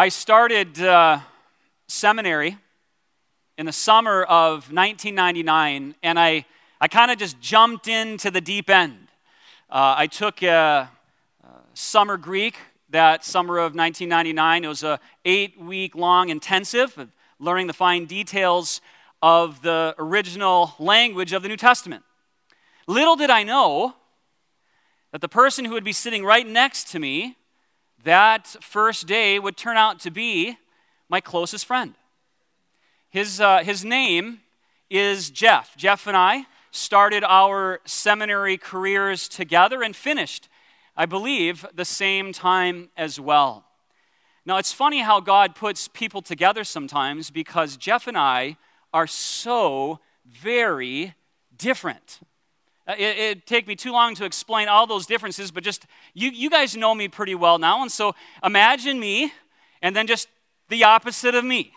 I started seminary in the summer of 1999, and I kind of just jumped into the deep end. I took summer Greek that summer of 1999. It was a 8-week-long intensive, learning the fine details of the original language of the New Testament. Little did I know that the person who would be sitting right next to me that first day would turn out to be my closest friend. His name is Jeff. Jeff and I started our seminary careers together and finished, I believe, the same time as well. Now, it's funny how God puts people together sometimes, because Jeff and I are so very different. It'd take me too long to explain all those differences, but just, you guys know me pretty well now, and so imagine me, and then just the opposite of me,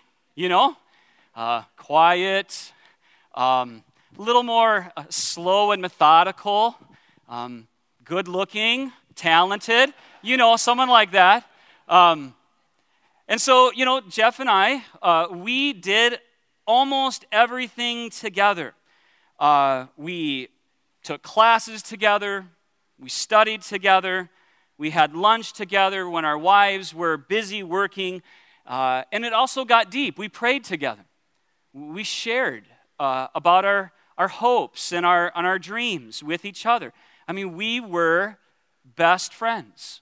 quiet, a little more slow and methodical, good-looking, talented, someone like that. And so, Jeff and I, we did almost everything together. We took classes together, we studied together, we had lunch together when our wives were busy working, and it also got deep. We prayed together. We shared about our hopes and our dreams with each other. I mean, we were best friends.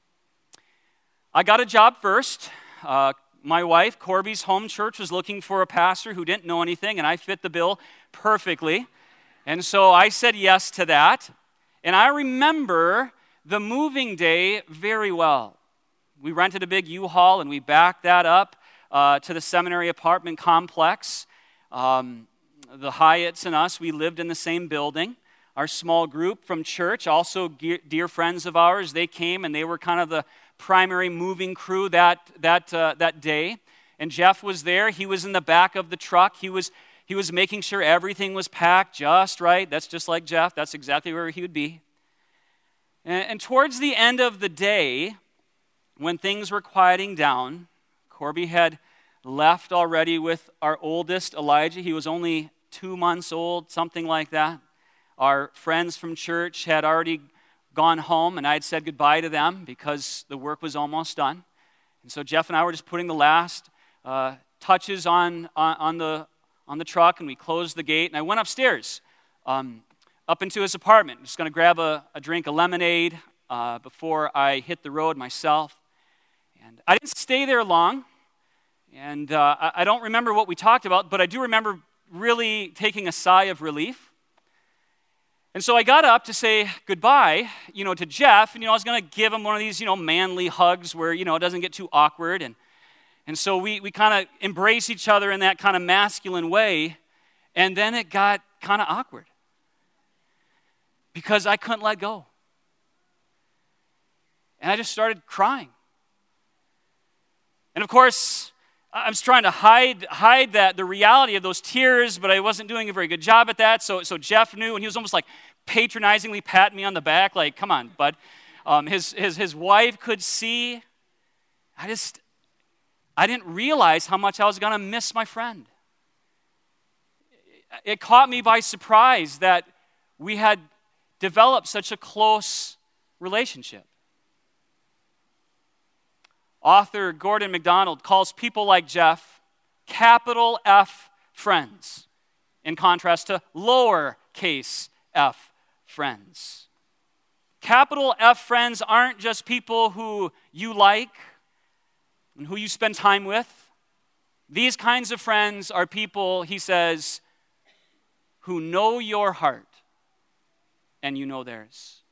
I got a job first. My wife, Corby's home church, was looking for a pastor who didn't know anything, and I fit the bill perfectly. And so I said yes to that. And I remember the moving day very well. We rented a big U-Haul, and we backed that up to the seminary apartment complex. The Hyatts and us, we lived in the same building. Our small group from church, also dear friends of ours, they came, and they were kind of the primary moving crew that day. And Jeff was there. He was in the back of the truck. He was making sure everything was packed just right. That's just like Jeff. That's exactly where he would be. And towards the end of the day, when things were quieting down, Corby had left already with our oldest, Elijah. He was only 2 months old, something like that. Our friends from church had already gone home, and I had said goodbye to them because the work was almost done. And so Jeff and I were just putting the last touches on the truck, and we closed the gate, and I went upstairs, up into his apartment. Just going to grab a drink of lemonade before I hit the road myself. And I didn't stay there long, and I don't remember what we talked about, but I do remember really taking a sigh of relief. And so I got up to say goodbye, to Jeff, and I was going to give him one of these, manly hugs where, it doesn't get too awkward, and so we kind of embrace each other in that kind of masculine way, and then it got kind of awkward because I couldn't let go. And I just started crying. And of course, I was trying to hide the reality of those tears, but I wasn't doing a very good job at that. So Jeff knew, and he was almost like patronizingly patting me on the back, like, "Come on, bud." His wife could see. I didn't realize how much I was going to miss my friend. It caught me by surprise that we had developed such a close relationship. Author Gordon MacDonald calls people like Jeff capital F friends, in contrast to lowercase f friends. Capital F friends aren't just people who you like and who you spend time with. These kinds of friends are people, he says, who know your heart and you know theirs.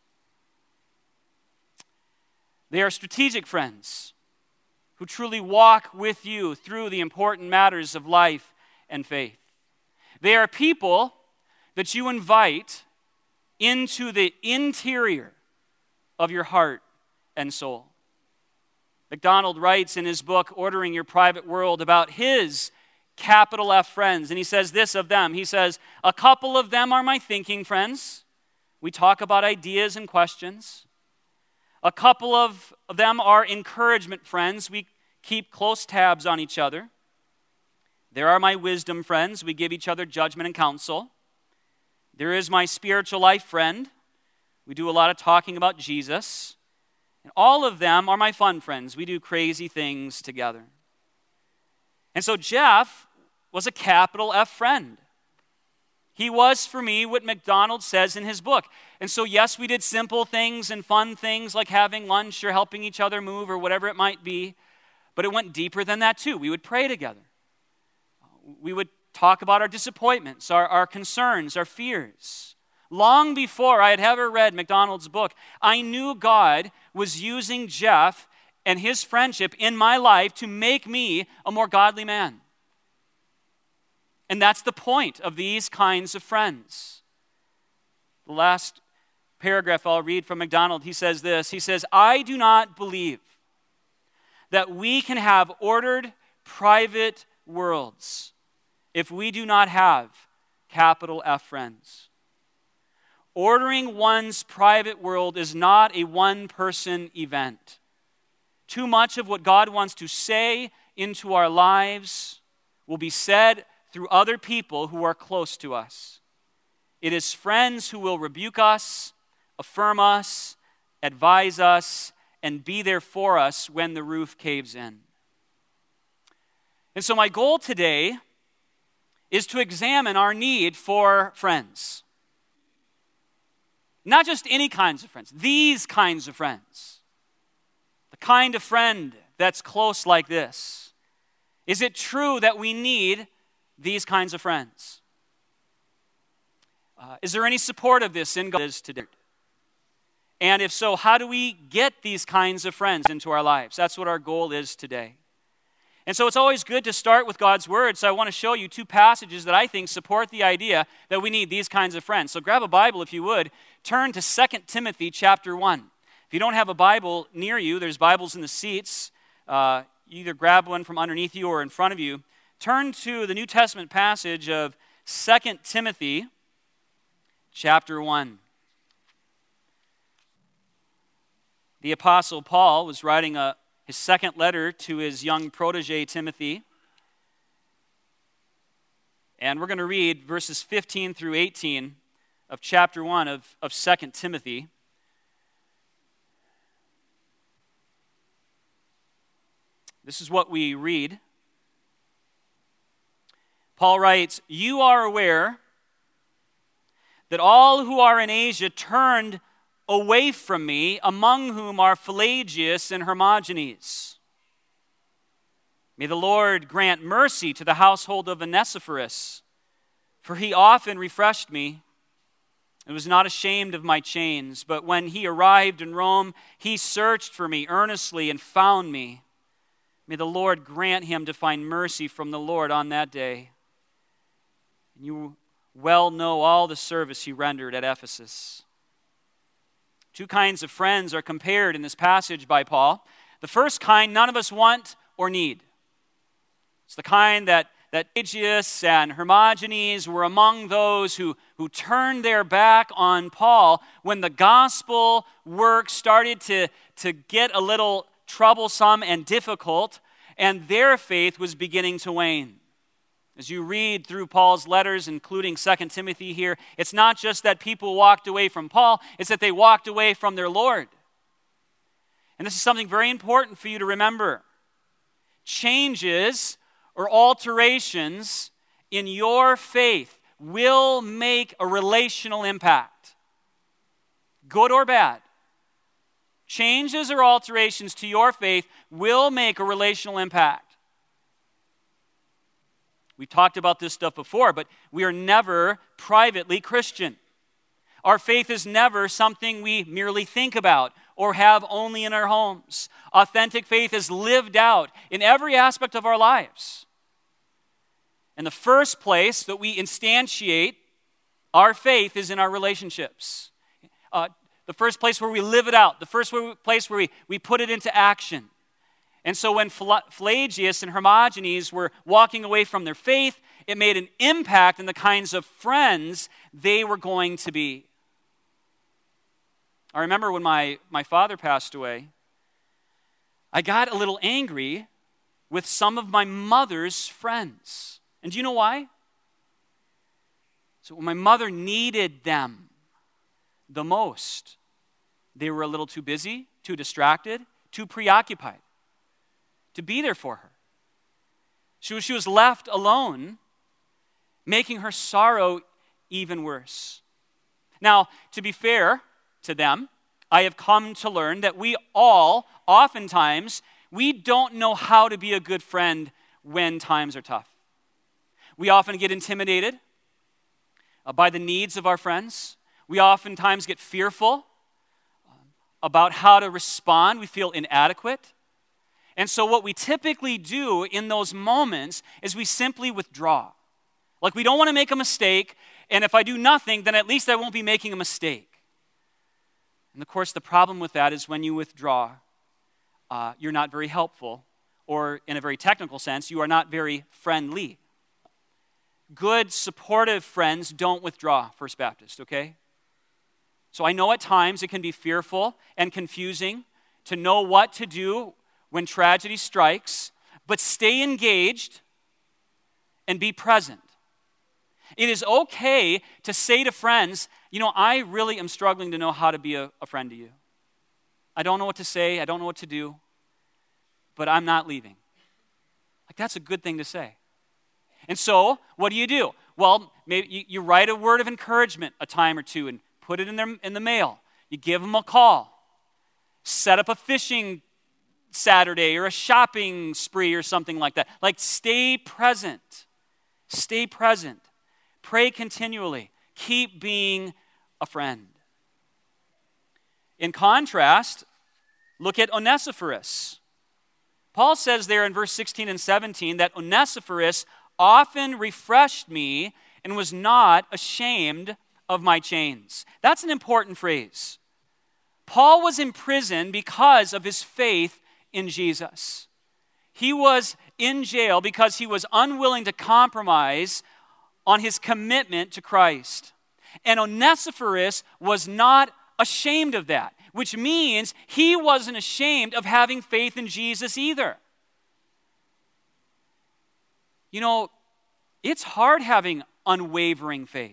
They are strategic friends who truly walk with you through the important matters of life and faith. They are people that you invite into the interior of your heart and soul. MacDonald writes in his book, Ordering Your Private World, about his capital F friends, and he says this of them. He says, "A couple of them are my thinking friends. We talk about ideas and questions. A couple of them are encouragement friends. We keep close tabs on each other. There are my wisdom friends. We give each other judgment and counsel. There is my spiritual life friend. We do a lot of talking about Jesus. And all of them are my fun friends. We do crazy things together. And so Jeff was a capital F friend. He was, for me, what MacDonald says in his book. And so, yes, we did simple things and fun things like having lunch or helping each other move or whatever it might be. But it went deeper than that, too. We would pray together. We would talk about our disappointments, our concerns, our fears. Long before I had ever read MacDonald's book, I knew God was using Jeff and his friendship in my life to make me a more godly man. And that's the point of these kinds of friends. The last paragraph I'll read from MacDonald, he says this. He says, I do not believe that we can have ordered private worlds if we do not have capital F friends. Ordering one's private world is not a one-person event. Too much of what God wants to say into our lives will be said through other people who are close to us. It is friends who will rebuke us, affirm us, advise us, and be there for us when the roof caves in. And so my goal today is to examine our need for friends. Not just any kinds of friends, these kinds of friends. The kind of friend that's close like this. Is it true that we need these kinds of friends? Is there any support of this in God today? And if so, how do we get these kinds of friends into our lives? That's what our goal is today. And so it's always good to start with God's Word. So I want to show you two passages that I think support the idea that we need these kinds of friends. So grab a Bible if you would. Turn to 2 Timothy chapter 1. If you don't have a Bible near you, there's Bibles in the seats. You either grab one from underneath you or in front of you. Turn to the New Testament passage of 2 Timothy chapter 1. The Apostle Paul was writing his second letter to his young protege Timothy. And we're going to read verses 15 through 18 of chapter 1 of 2 Timothy. This is what we read. Paul writes, "You are aware that all who are in Asia turned away from me, among whom are Pelagius and Hermogenes. May the Lord grant mercy to the household of Onesiphorus, for he often refreshed me and was not ashamed of my chains. But when he arrived in Rome, he searched for me earnestly and found me. May the Lord grant him to find mercy from the Lord on that day. And you well know all the service he rendered at Ephesus." Two kinds of friends are compared in this passage by Paul. The first kind none of us want or need. It's the kind that Pelagius and Hermogenes were among those who turned their back on Paul when the gospel work started to get a little troublesome and difficult, and their faith was beginning to wane. As you read through Paul's letters, including 2 Timothy here, it's not just that people walked away from Paul, it's that they walked away from their Lord. And this is something very important for you to remember. Changes or alterations in your faith will make a relational impact, good or bad. Changes or alterations to your faith will make a relational impact. We talked about this stuff before, but we are never privately Christian. Our faith is never something we merely think about or have only in our homes. Authentic faith is lived out in every aspect of our lives. And the first place that we instantiate our faith is in our relationships. The first place where we live it out, the first place where we put it into action. And so when Pelagius and Hermogenes were walking away from their faith, it made an impact in the kinds of friends they were going to be. I remember when my father passed away, I got a little angry with some of my mother's friends. And do you know why? So when my mother needed them the most, they were a little too busy, too distracted, too preoccupied to be there for her. She was left alone, making her sorrow even worse. Now, to be fair to them, I have come to learn that we all, oftentimes, we don't know how to be a good friend when times are tough. We often get intimidated by the needs of our friends. We oftentimes get fearful about how to respond. We feel inadequate. And so what we typically do in those moments is we simply withdraw. Like we don't want to make a mistake, and if I do nothing, then at least I won't be making a mistake. And of course, the problem with that is when you withdraw, you're not very helpful, or in a very technical sense, you are not very friendly. Good, supportive friends don't withdraw, First Baptist, okay? So I know at times it can be fearful and confusing to know what to do when tragedy strikes, but stay engaged and be present. It is okay to say to friends, I really am struggling to know how to be a friend to you. I don't know what to say, I don't know what to do, but I'm not leaving. Like, that's a good thing to say. And so, what do? Well, maybe you write a word of encouragement a time or two and put it in the mail. You give them a call. Set up a fishing Saturday or a shopping spree or something like that. Like, stay present. Stay present. Pray continually. Keep being a friend. In contrast, look at Onesiphorus. Paul says there in verse 16 and 17 that Onesiphorus often refreshed me and was not ashamed of my chains. That's an important phrase. Paul was in prison because of his faith in Jesus. He was in jail because he was unwilling to compromise on his commitment to Christ. And Onesiphorus was not ashamed of that, which means he wasn't ashamed of having faith in Jesus either. It's hard having unwavering faith.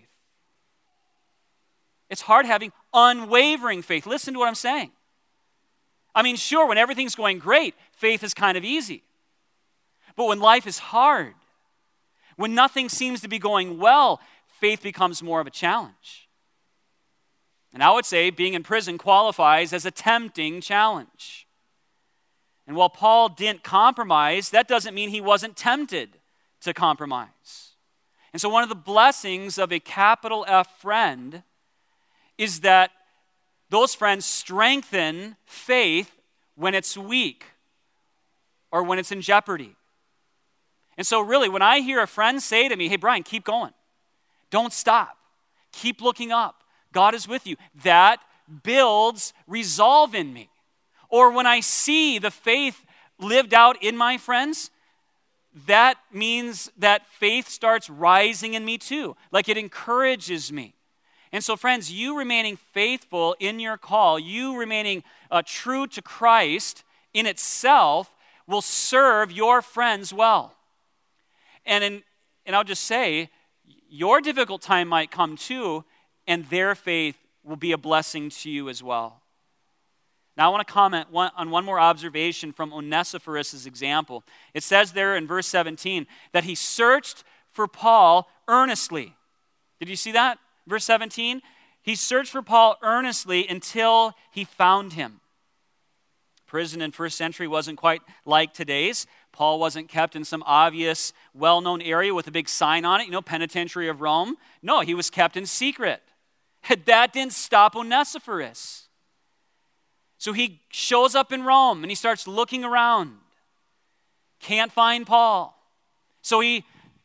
It's hard having unwavering faith. Listen to what I'm saying. I mean, sure, when everything's going great, faith is kind of easy. But when life is hard, when nothing seems to be going well, faith becomes more of a challenge. And I would say being in prison qualifies as a tempting challenge. And while Paul didn't compromise, that doesn't mean he wasn't tempted to compromise. And so one of the blessings of a capital F friend is that those friends strengthen faith when it's weak or when it's in jeopardy. And so really, when I hear a friend say to me, hey, Brian, keep going. Don't stop. Keep looking up. God is with you. That builds resolve in me. Or when I see the faith lived out in my friends, that means that faith starts rising in me too. Like it encourages me. And so friends, you remaining faithful in your call, you remaining true to Christ in itself will serve your friends well. And I'll just say, your difficult time might come too, and their faith will be a blessing to you as well. Now I want to comment on one more observation from Onesiphorus' example. It says there in verse 17 that he searched for Paul earnestly. Did you see that? Verse 17, he searched for Paul earnestly until he found him. Prison in first century wasn't quite like today's. Paul wasn't kept in some obvious, well-known area with a big sign on it, Penitentiary of Rome. No, he was kept in secret. That didn't stop Onesiphorus. So he shows up in Rome and he starts looking around. Can't find Paul. So he,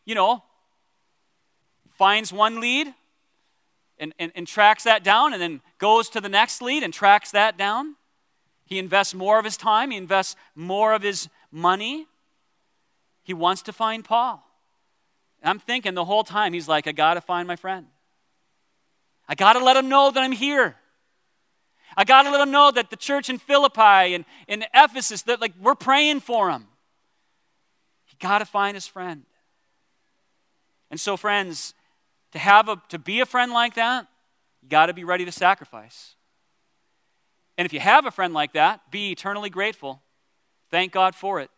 finds one lead and tracks that down, and then goes to the next lead and tracks that down. He invests more of his time. He invests more of his money. He wants to find Paul. And I'm thinking the whole time, he's like, I got to find my friend. I got to let him know that I'm here. I got to let him know that the church in Philippi and in Ephesus, that we're praying for him. You got to find his friend. And so, friends, to be a friend like that, you got to be ready to sacrifice. And if you have a friend like that, be eternally grateful. Thank God for it.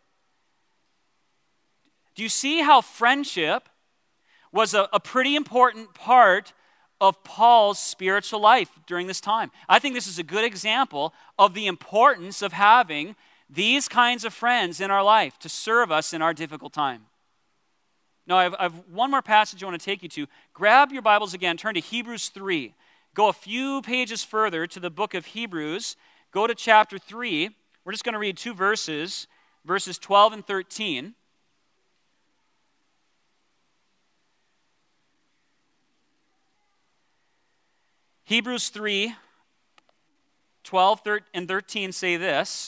Do you see how friendship was a pretty important part of Paul's spiritual life during this time? I think this is a good example of the importance of having these kinds of friends in our life to serve us in our difficult time. Now, I've one more passage I want to take you to. Grab your Bibles again, turn to Hebrews 3. Go a few pages further to the book of Hebrews. Go to chapter 3. We're just going to read two verses, verses 12 and 13. Hebrews 3, 12 and 13 say this: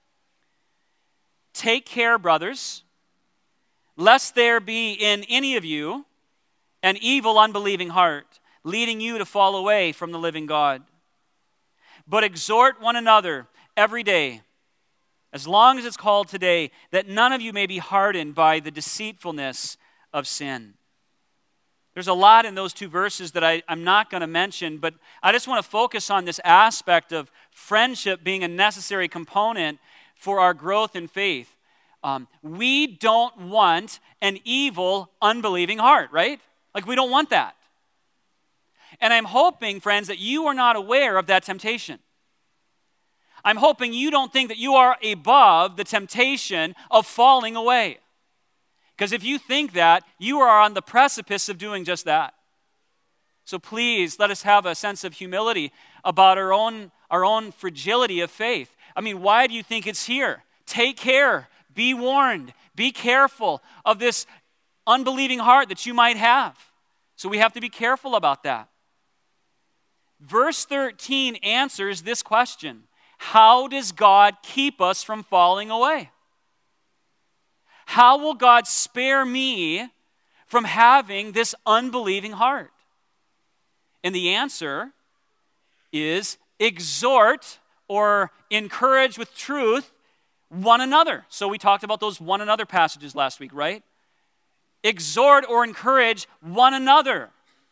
"Take care, brothers, lest there be in any of you an evil, unbelieving heart, leading you to fall away from the living God. But exhort one another every day, as long as it's called today, that none of you may be hardened by the deceitfulness of sin." There's a lot in those two verses that I'm not going to mention, but I just want to focus on this aspect of friendship being a necessary component for our growth in faith. We don't want an evil, unbelieving heart, right? Like, we don't want that. And I'm hoping, friends, that you are not aware of that temptation. I'm hoping you don't think that you are above the temptation of falling away. Because if you think that, you are on the precipice of doing just that. So please, let us have a sense of humility about our own fragility of faith. I mean, why do you think it's here? Take care. Be warned. Be careful of this unbelieving heart that you might have. So we have to be careful about that. Verse 13 answers this question: how does God keep us from falling away? How will God spare me from having this unbelieving heart? And the answer is exhort or encourage with truth one another. So we talked about those one another passages last week, right? Exhort or encourage one another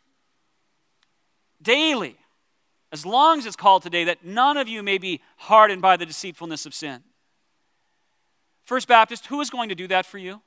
daily, as long as it's called today, that none of you may be hardened by the deceitfulness of sin. First Baptist, who is going to do that for you?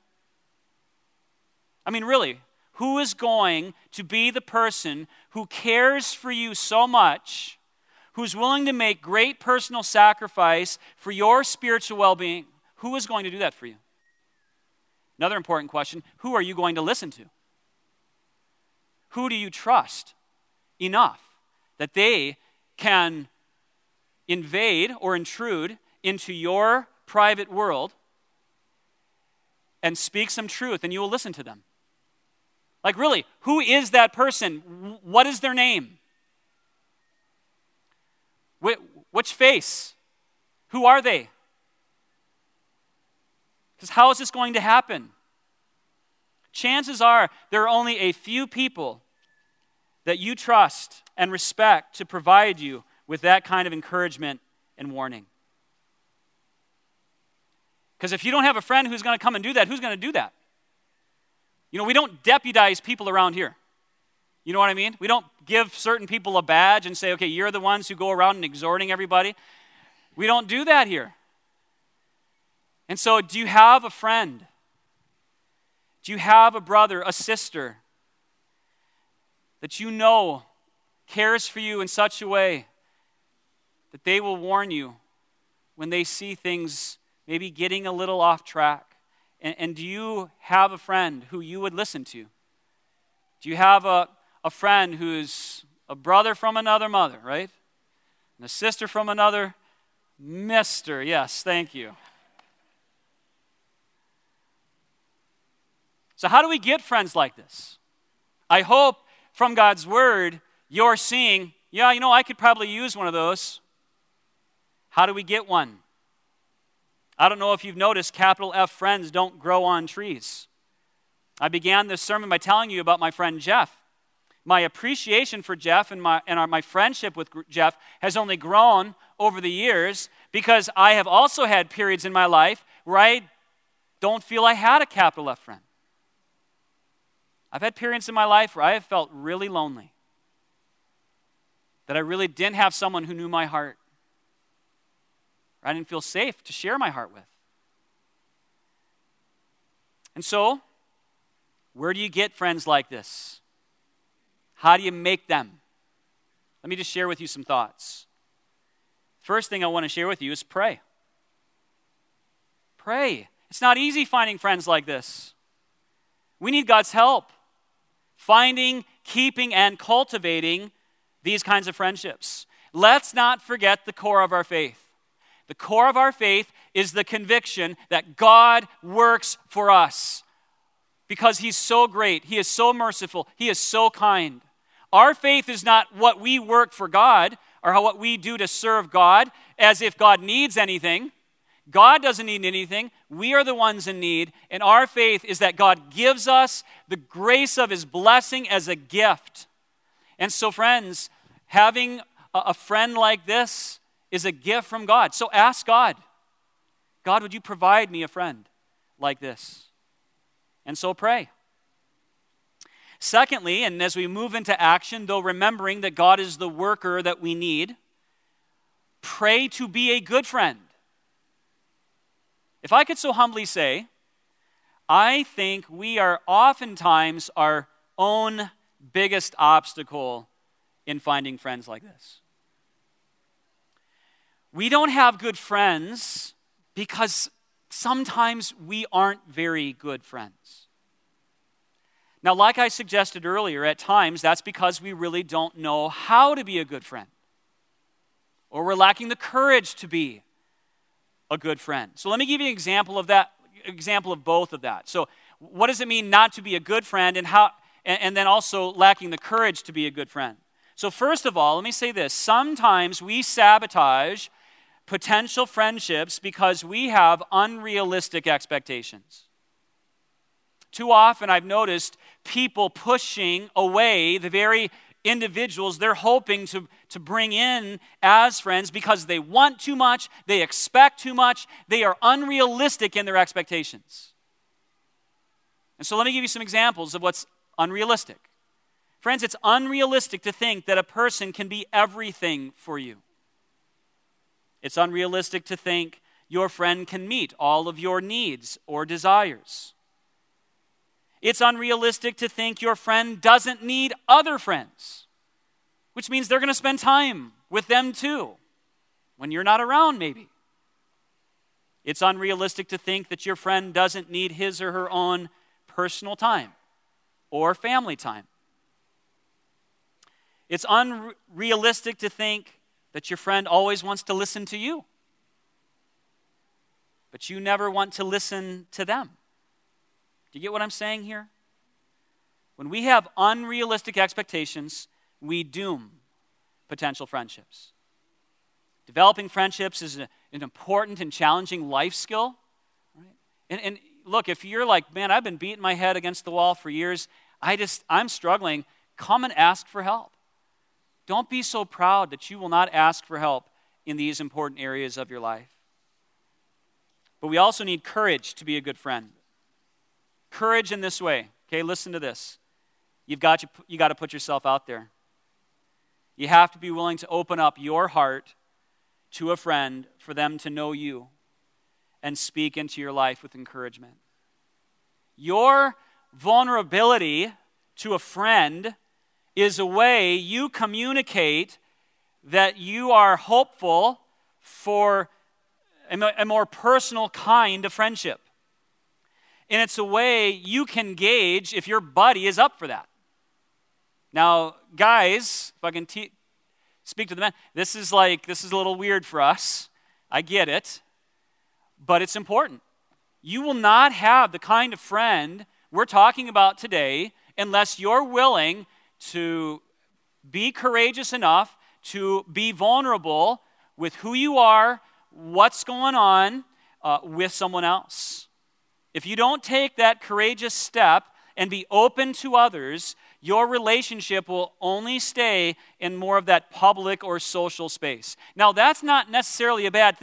I mean, really, who is going to be the person who cares for you so much, who's willing to make great personal sacrifice for your spiritual well-being? Who is going to do that for you? Another important question: who are you going to listen to? Who do you trust enough that they can invade or intrude into your private world and speak some truth, and you will listen to them? Like, really, who is that person? What is their name? Which face? Who are they? Because how is this going to happen? Chances are there are only a few people that you trust and respect to provide you with that kind of encouragement and warning. Because if you don't have a friend who's going to come and do that, who's going to do that? You know, we don't deputize people around here. You know what I mean? We don't give certain people a badge and say, okay, you're the ones who go around and exhorting everybody. We don't do that here. And so, do you have a friend? Do you have a brother, a sister that you know cares for you in such a way that they will warn you when they see things maybe getting a little off track? And do you have a friend who you would listen to? Do you have a friend who's a brother from another mother, right? And a sister from another mister. Yes, thank you. So how do we get friends like this? I hope from God's word you're seeing, yeah, you know, I could probably use one of those. How do we get one? I don't know if you've noticed, capital F friends don't grow on trees. I began this sermon by telling you about my friend Jeff. My appreciation for Jeff and my friendship with Jeff has only grown over the years because I have also had periods in my life where I don't feel I had a capital F friend. I've had periods in my life where I have felt really lonely, that I really didn't have someone who knew my heart, or I didn't feel safe to share my heart with. And so, where do you get friends like this? How do you make them? Let me just share with you some thoughts. First thing I want to share with you is pray. Pray. It's not easy finding friends like this. We need God's help finding, keeping, and cultivating these kinds of friendships. Let's not forget the core of our faith. The core of our faith is the conviction that God works for us because He's so great, He is so merciful, He is so kind. Our faith is not what we work for God or what we do to serve God as if God needs anything. God doesn't need anything. We are the ones in need. And our faith is that God gives us the grace of His blessing as a gift. And so, friends, having a friend like this is a gift from God. So ask God, God, would you provide me a friend like this? And so pray. Secondly, and as we move into action, though remembering that God is the worker that we need, pray to be a good friend. If I could so humbly say, I think we are oftentimes our own biggest obstacle in finding friends like this. We don't have good friends because sometimes we aren't very good friends. Now, like I suggested earlier, at times that's because we really don't know how to be a good friend, or we're lacking the courage to be a good friend. So let me give you an example of both of that. So what does it mean not to be a good friend, and then also lacking the courage to be a good friend? So first of all, let me say this. Sometimes we sabotage potential friendships because we have unrealistic expectations. Too often I've noticed people pushing away the very individuals they're hoping to bring in as friends because they want too much, they expect too much, they are unrealistic in their expectations. And so let me give you some examples of what's unrealistic. Friends, it's unrealistic to think that a person can be everything for you. It's unrealistic to think your friend can meet all of your needs or desires. It's unrealistic to think your friend doesn't need other friends, which means they're going to spend time with them too, when you're not around maybe. It's unrealistic to think that your friend doesn't need his or her own personal time or family time. It's unrealistic to think that your friend always wants to listen to you, but you never want to listen to them. Do you get what I'm saying here? When we have unrealistic expectations, we doom potential friendships. Developing friendships is an important and challenging life skill. Right? And look, if you're like, man, I've been beating my head against the wall for years, I'm struggling, come and ask for help. Don't be so proud that you will not ask for help in these important areas of your life. But we also need courage to be a good friend. Courage in this way. Okay, listen to this. You got to put yourself out there. You have to be willing to open up your heart to a friend for them to know you and speak into your life with encouragement. Your vulnerability to a friend is a way you communicate that you are hopeful for a more personal kind of friendship. And it's a way you can gauge if your buddy is up for that. Now, guys, if I can speak to the men, this is a little weird for us. I get it. But it's important. You will not have the kind of friend we're talking about today unless you're willing to be courageous enough to be vulnerable with who you are, what's going on with someone else. If you don't take that courageous step and be open to others, your relationship will only stay in more of that public or social space. Now, that's not necessarily a bad thing.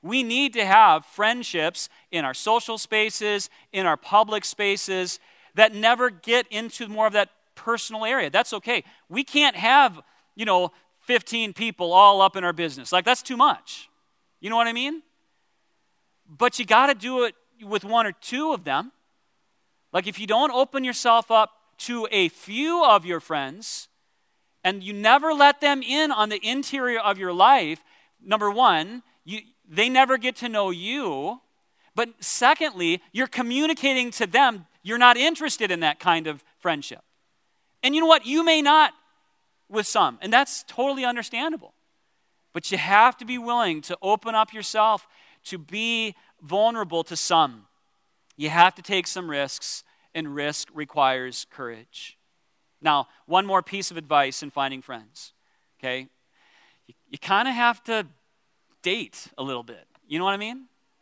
We need to have friendships in our social spaces, in our public spaces, that never get into more of that personal area. That's okay. We can't have, 15 people all up in our business. Like, that's too much. You know what I mean? But you got to do it with one or two of them. Like, if you don't open yourself up to a few of your friends, and you never let them in on the interior of your life, number one, they never get to know you. But secondly, you're communicating to them you're not interested in that kind of friendship. And you know what? You may not with some, and that's totally understandable. But you have to be willing to open up yourself to be vulnerable to some. You have to take some risks, and risk requires courage. Now, one more piece of advice in finding friends, okay? You kind of have to date a little bit. You know what I mean? Do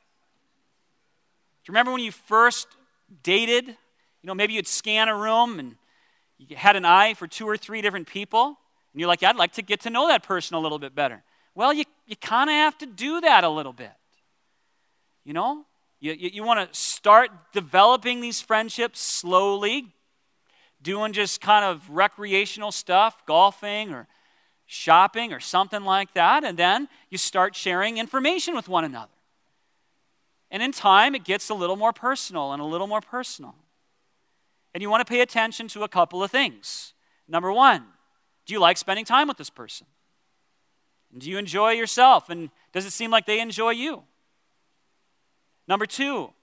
you remember when you first dated? Maybe you'd scan a room and you had an eye for 2 or 3 different people, and you're like, I'd like to get to know that person a little bit better. Well, you kind of have to do that a little bit. You want to start developing these friendships slowly, doing just kind of recreational stuff, golfing or shopping or something like that, and then you start sharing information with one another. And in time, it gets a little more personal and a little more personal. And you want to pay attention to a couple of things. Number one, do you like spending time with this person? Do you enjoy yourself? And does it seem like they enjoy you? Number two,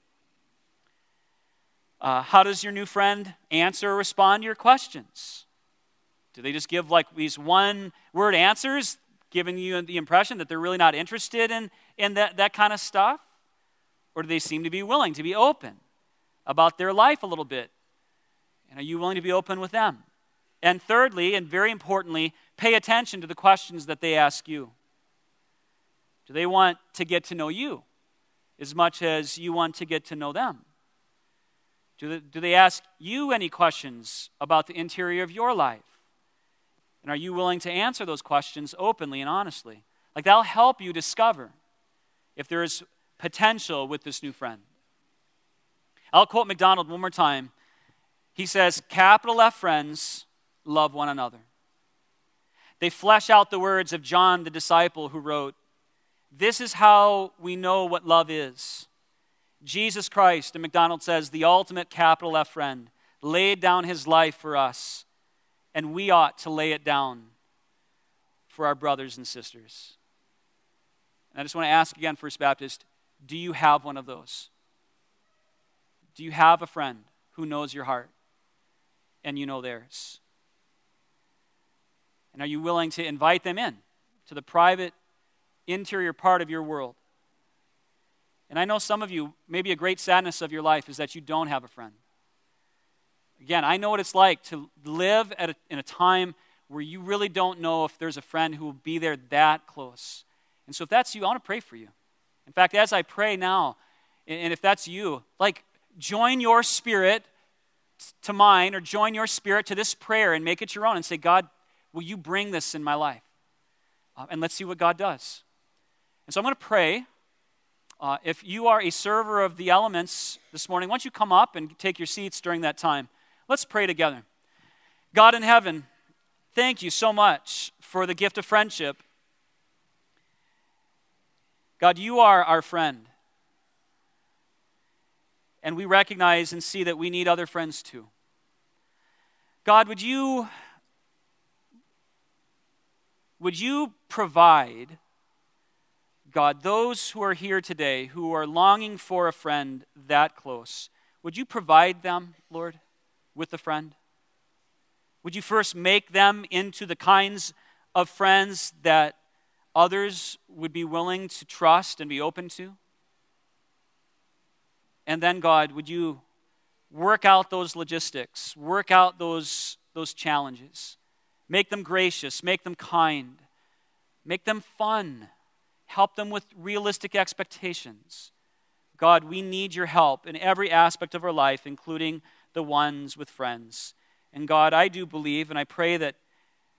how does your new friend answer or respond to your questions? Do they just give like these one-word answers, giving you the impression that they're really not interested in that kind of stuff? Or do they seem to be willing to be open about their life a little bit? And are you willing to be open with them? And thirdly, and very importantly, pay attention to the questions that they ask you. Do they want to get to know you as much as you want to get to know them? Do they ask you any questions about the interior of your life? And are you willing to answer those questions openly and honestly? Like, that'll help you discover if there is potential with this new friend. I'll quote MacDonald one more time. He says, capital F friends love one another. They flesh out the words of John the disciple who wrote, "This is how we know what love is. Jesus Christ," and MacDonald says, "the ultimate capital F friend, laid down his life for us, and we ought to lay it down for our brothers and sisters." And I just want to ask again, First Baptist, do you have one of those? Do you have a friend who knows your heart and you know theirs? And are you willing to invite them in to the private, interior part of your world? And I know some of you, maybe a great sadness of your life is that you don't have a friend. Again, I know what it's like to live in a time where you really don't know if there's a friend who will be there that close. And so if that's you, I want to pray for you. In fact, as I pray now, and if that's you, like, join your spirit to mine, or join your spirit to this prayer and make it your own and say, God, will you bring this in my life? And let's see what God does. And so I'm going to pray. If you are a server of the elements this morning, why don't you come up and take your seats during that time? Let's pray together. God in heaven, thank you so much for the gift of friendship. God, you are our friend. And we recognize and see that we need other friends too. God, would you provide, God, those who are here today who are longing for a friend that close, would you provide them, Lord, with a friend? Would you first make them into the kinds of friends that others would be willing to trust and be open to? And then, God, would you work out those logistics, work out those challenges, make them gracious, make them kind, make them fun, help them with realistic expectations. God, we need your help in every aspect of our life, including the ones with friends. And God, I do believe, and I pray that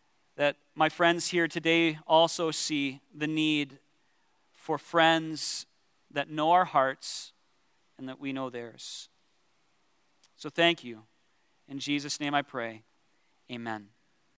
my friends here today also see the need for friends that know our hearts and that we know theirs. So thank you. In Jesus' name I pray. Amen.